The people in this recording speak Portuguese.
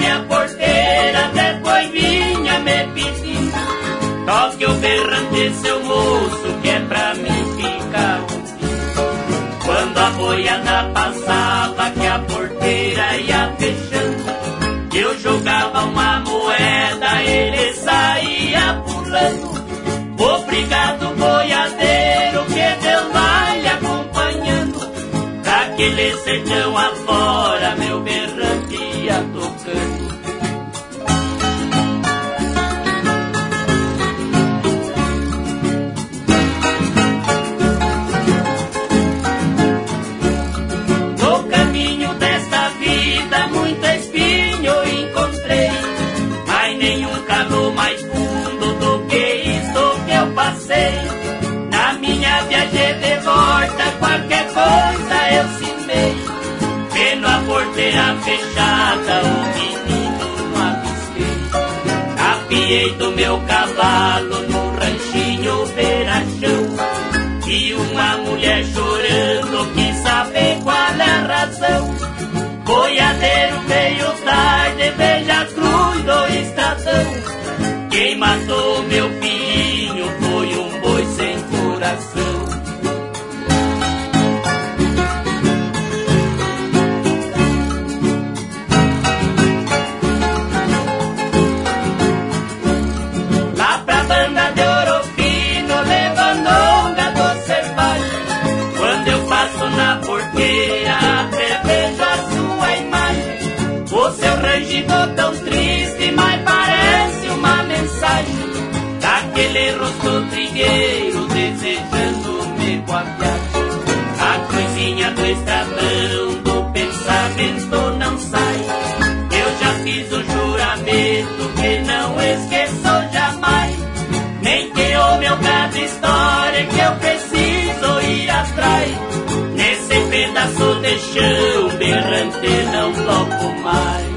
minha porteira, depois vinha me pedindo: toque o berrante, seu moço, que é pra mim ficar ouvindo. Quando a boiada passava, que a porteira ia fechando, eu jogava uma moeda, ele saía pulando. Obrigado, boiadeiro, que Deus vai lhe acompanhando. Daquele sertão afora, meu berrante ia tocando. No caminho desta vida, muito espinho eu encontrei, mas nenhum calor mais fundo do que isso que eu passei. Na minha viagem de volta, qualquer coisa eu cimei, vendo a porteira fechada, o menino não avistei. Apiei do meu cavalo no ranchinho beira-chão, e uma mulher chorando quis saber qual é a razão. Boiadeiro veio tarde, veja a cruz do estradão. Quem matou meu filhinho foi um boi sem coração. Lá pra banda de Ouro Fino, levando onda do Cervagem, quando eu passo na porteira, até vejo a sua imagem. O seu rangido tão triste, mas parece uma mensagem daquele rosto trigueiro desejando-me boa viagem. A cruzinha do estradão do pensamento não sai. Eu já fiz o juramento que não esqueço jamais, nem que o meu cada história que eu preciso ir atrás. Nesse pedaço de chão berrante não toco mais.